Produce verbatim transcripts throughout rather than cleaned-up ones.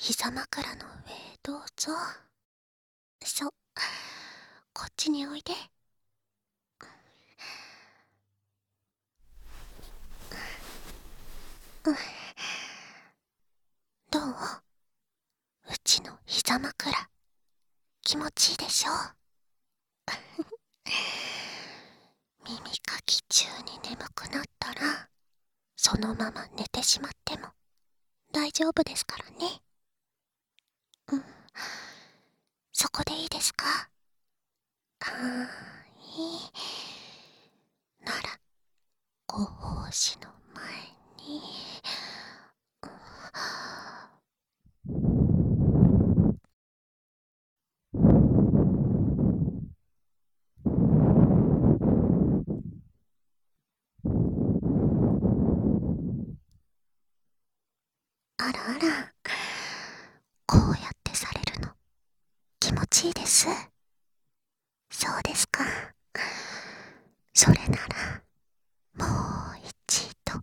膝枕の上へどうぞ。そう、こっちにおいで。どう？うちの膝枕気持ちいいでしょ？耳かき中に眠くなったらそのまま寝てしまっても大丈夫ですからね。うん、そこでいいですか？はーい。ならご奉仕の前に、あらあら、こうやってされるの気持ちいいです。そうですか。それならもう一度。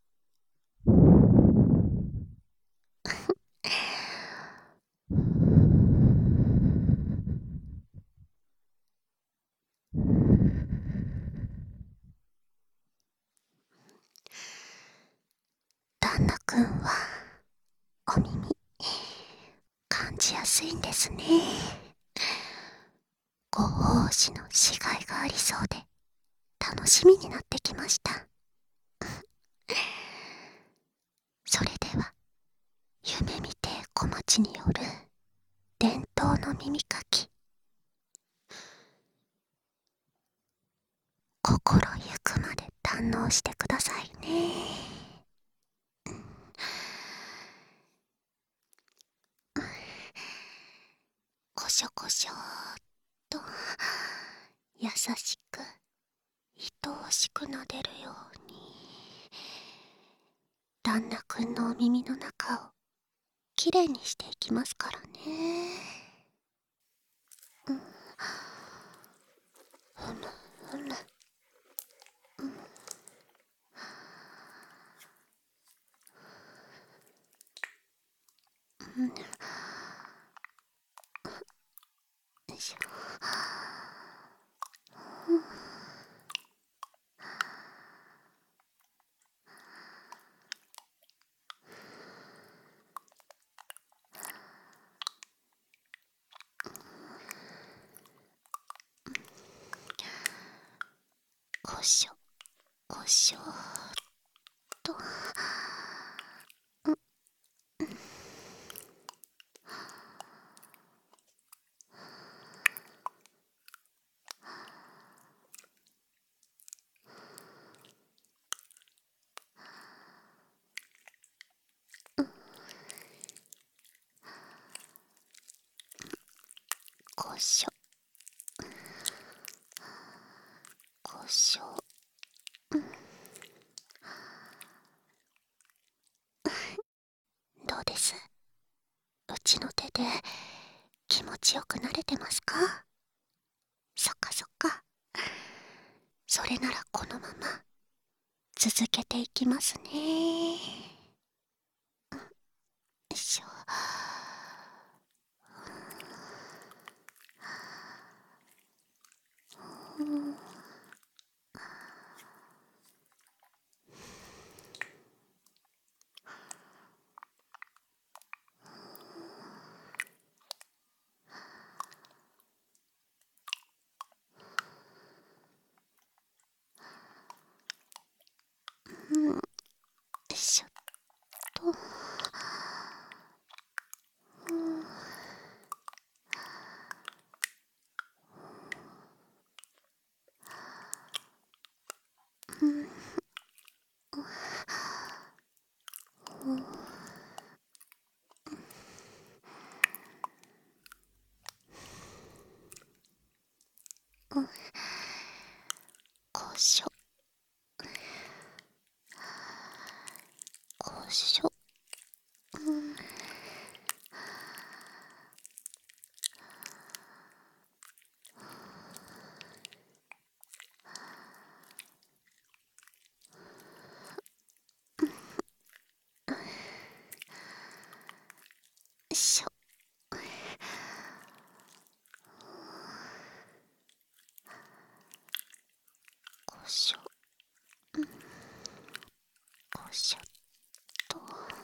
旦那くんはお耳感じやすいんですね。ご奉仕のしがいがありそうで楽しみになってきました。それでは夢見て小町による伝統の耳かき、心ゆくまで堪能してくださいね。こしょこしょーっと優しく愛おしく撫でるように、旦那くんのお耳の中をきれいにしていきますからね。うん、ふむふむ、うん、よいしょ。こしょこしょーっと。こしょこしょ。どうです？うちの手で気持ちよくなれてますか？そっかそっか。それならこのまま続けていきますね。よいしょ。うん、うん、よいしょっと。うん、うん、うん、こしょこしょ。うん、 しょっと。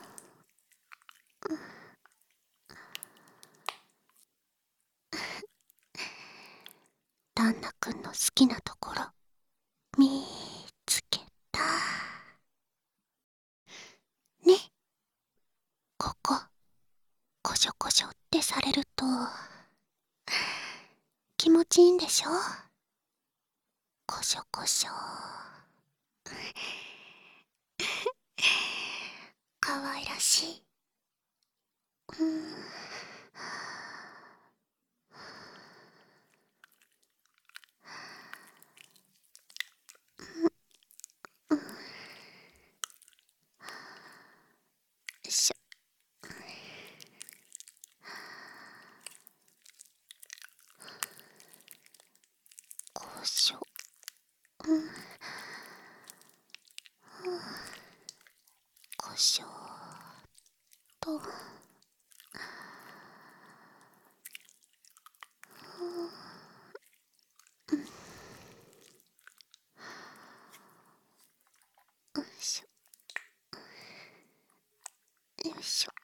旦那くんの好きなところ見つけたね。ここコショコショってされると気持ちいいんでしょ。コショコショかわいらしい。うん。よいしょ。こしょ。うん。こしょと。よいしょよいしょ。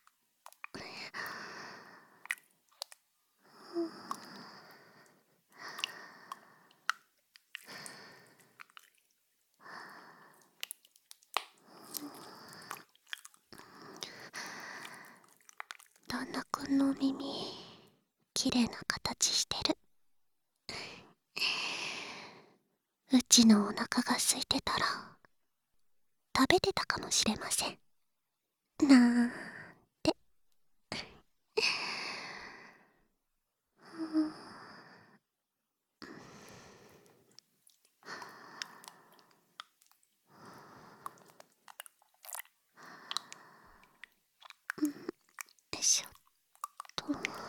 旦那くんの耳きれいな形してる。うちのお腹が空いてたら食べてたかもしれません。なんて。よいしょっと。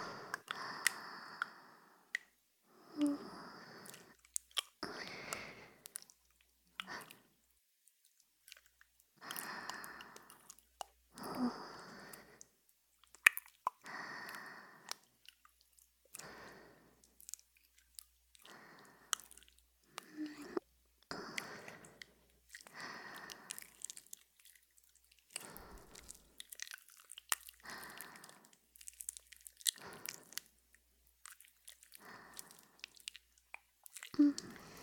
うん。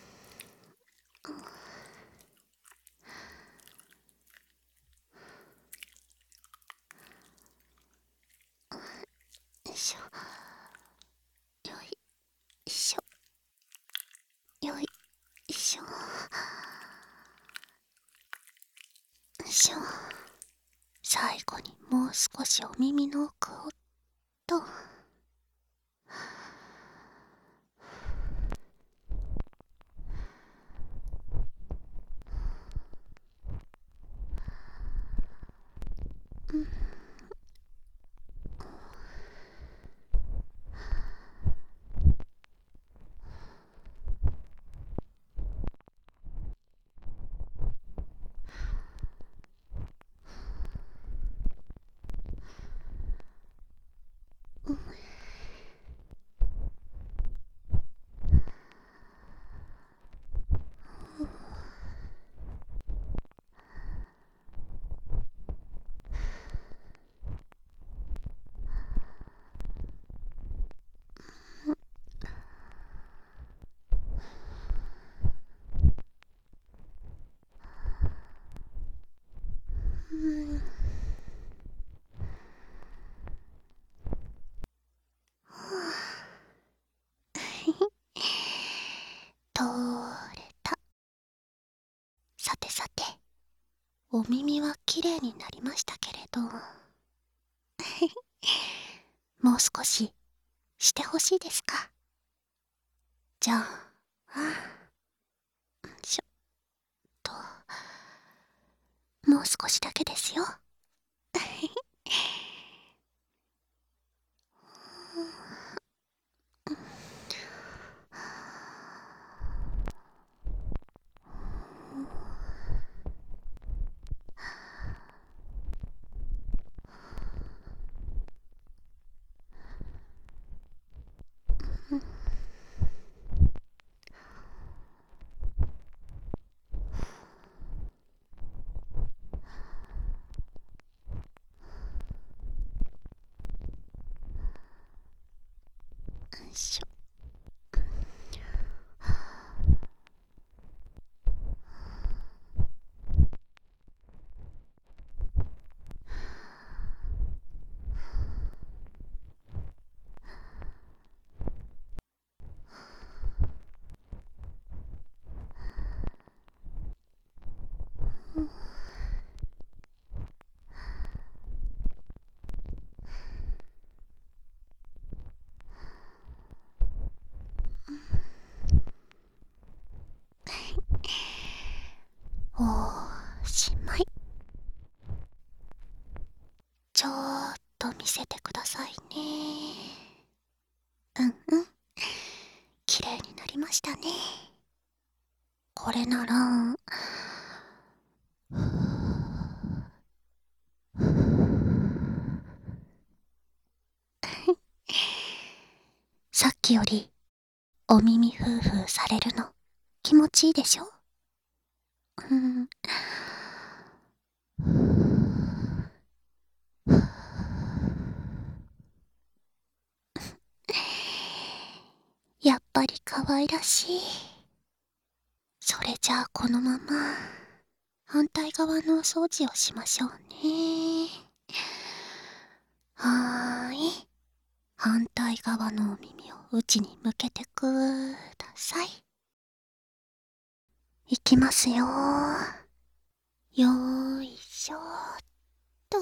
よいしょ。よいしょ。よいしょ。よいしょ。最後にもう少しお耳の奥をと。うん。うん。とれた。さてさて、お耳はきれいになりましたけれどもう少ししてほしいですか。じゃあ、よいしょっと。もう少しだけですよ。 しょ。おしまい。ちょっと見せてくださいね。うんうん、綺麗になりましたね。これならさっきよりお耳ふーふーされるの気持ちいいでしょ。うん。やっぱり可愛らしい。それじゃあこのまま反対側のお掃除をしましょうね。はーい。反対側のお耳を内に向けてください。いきますよ。よーいしょーっと。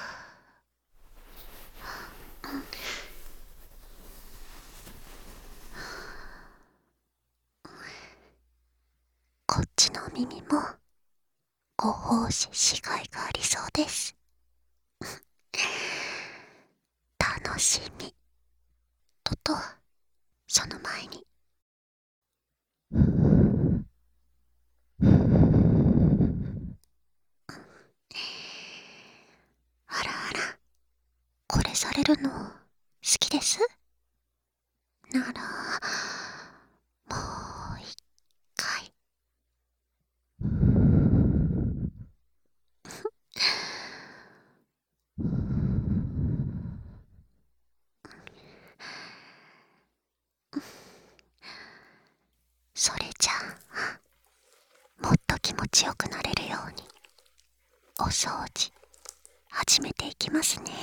こっちの耳もご奉仕しがいがありそうです。楽しみ。とと、その前に。あらあら、これされるの好きです？なら、もう一回。それじゃあ、もっと気持ちよくなれるように、お掃除、始めていきますね。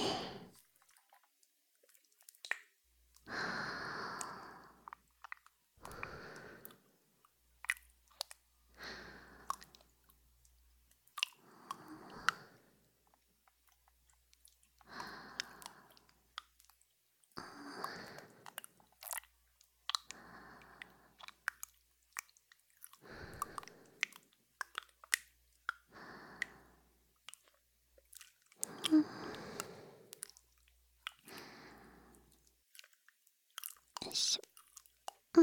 よいしょ。うん。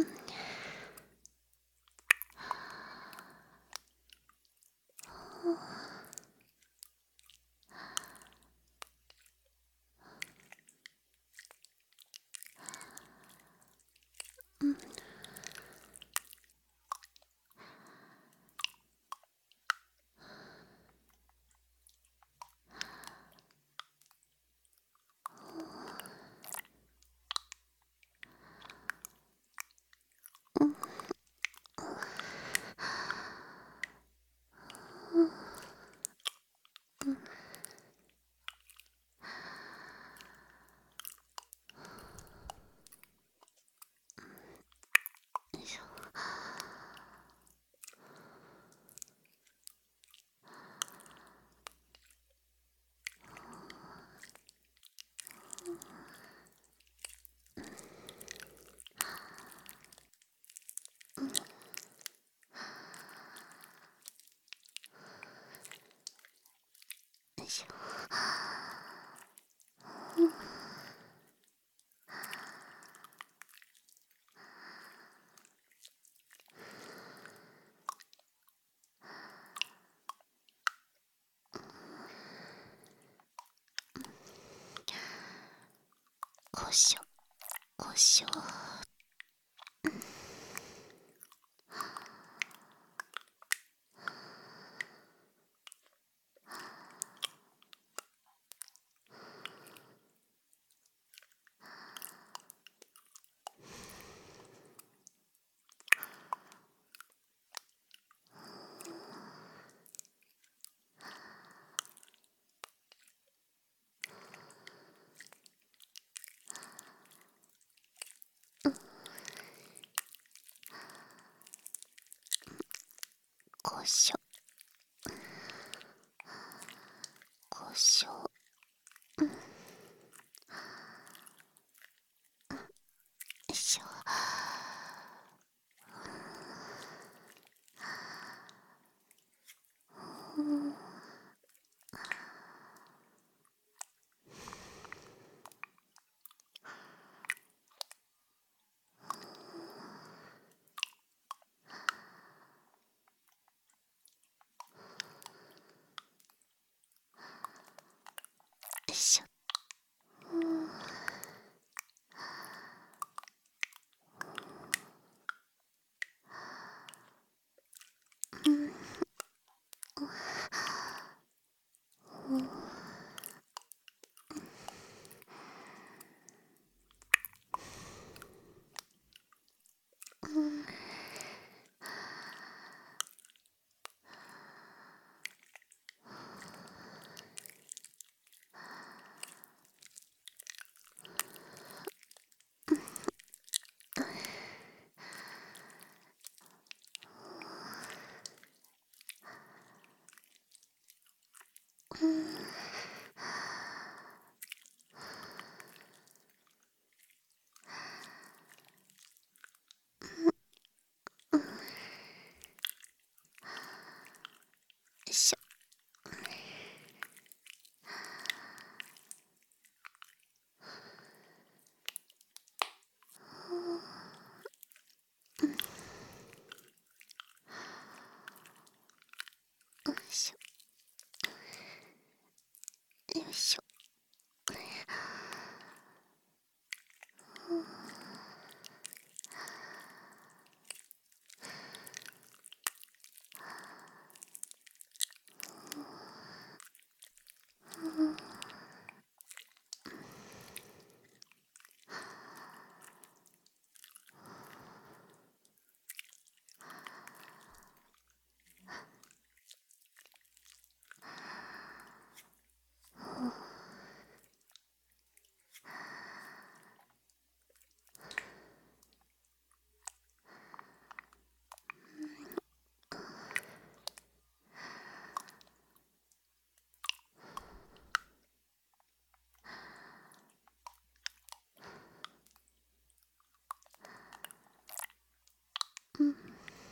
うん。よいしょ。よいしょ。こしょ、こしょ。 うん。うん。よいしょ。よいしょ。よいしょ。うん。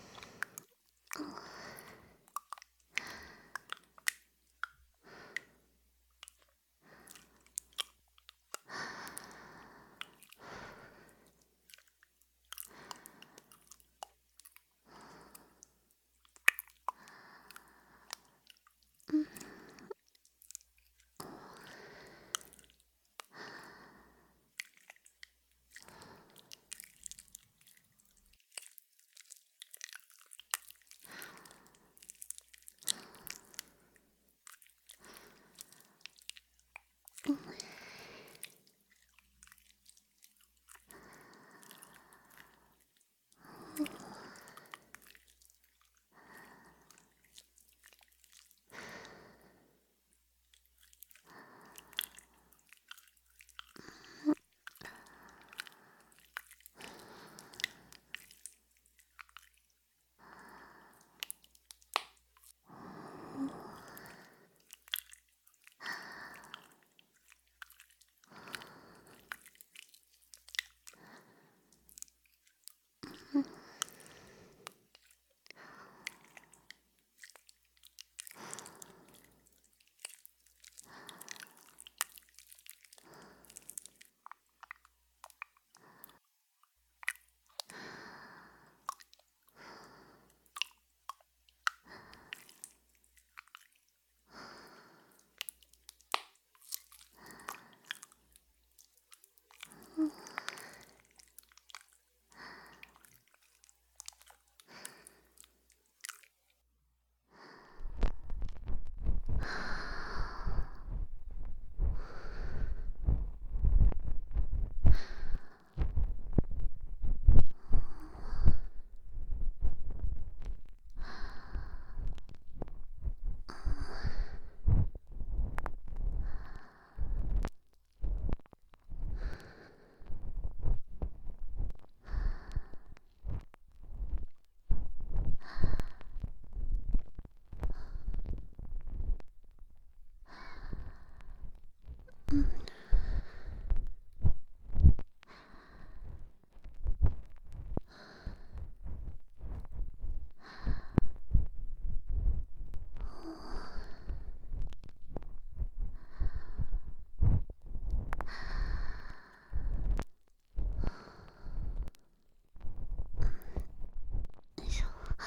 よいしょ。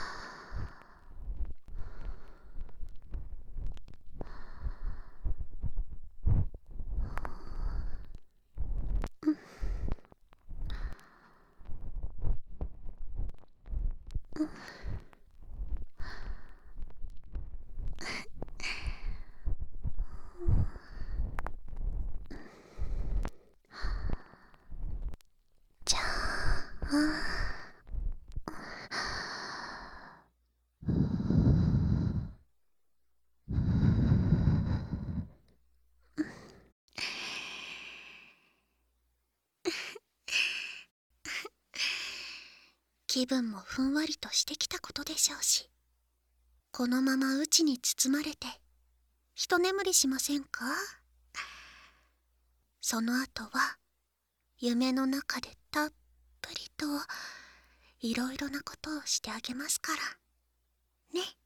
じゃあ、気分もふんわりとしてきたことでしょうし、このまま内に包まれて一眠りしませんか？その後は夢の中でたっぷりといろいろなことをしてあげますからね。